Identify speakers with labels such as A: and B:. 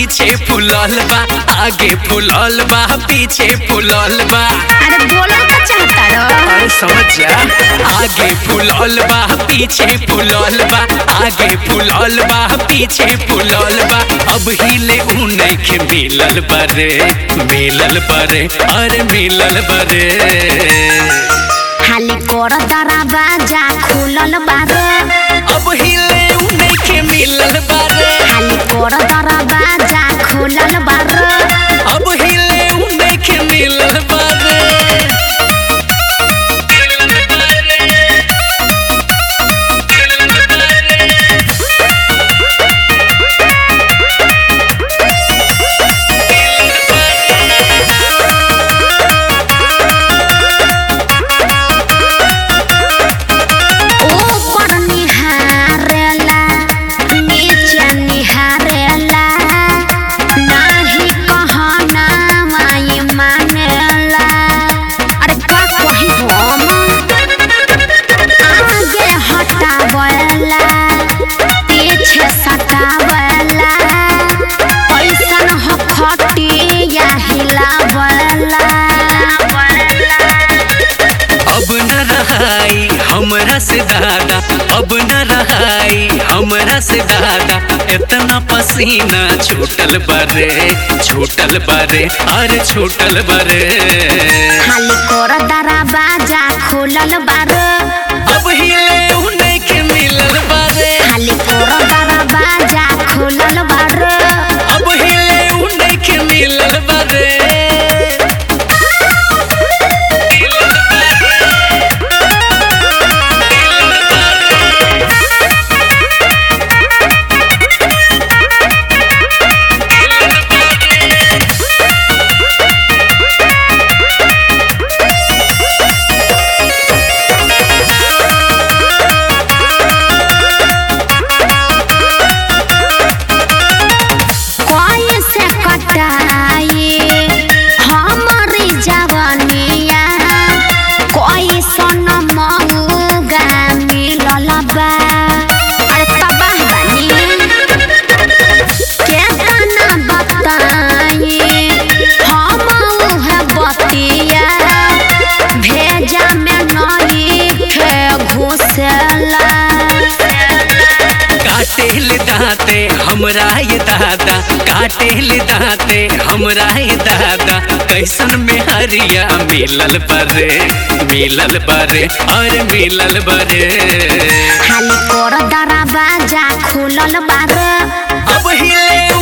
A: पीछे फुलल बा, आगे फुलल बा, पीछे फुलल बा।
B: अरे बोला का चाहता रो?
A: अरे समझ जा, आगे फुलल बा, पीछे फुलल बा, आगे फुलल बा, पीछे फुलल बा। अब हिले उ नइखे मिलल बारे, मिलल बारे, अरे मिलल बारे।
B: खाली कोर दरवाजा खुलल बारे,
A: अब हिले उ नइखे मिलल बारे।
B: खाली कोर दरवाजा खुलल बारे,
A: अब हिले उ नइखे मिलल बारे। हमरा से दादा अब न रहाई, हमरा से दादा इतना पसीना छूटल बारे, छूटल बारे, अरे छूटल बारे।
B: खाली कोर दरवाजा खुलल बारे,
A: अब हिले उ नइखे मिलल बारे।
B: खाली कोर दरवाजा खुलल बारे,
A: अब हिले उ नइखे मिलल बारे। काटेल दाते हमरा ये दादा, काटेल दाते हमरा ये दादा। कैसन में हरिया मिलल बारे, मिलल बारे, अरे मिलल बारे।
B: खाली कोर दरवाजा खुलल बारे,
A: अब हिले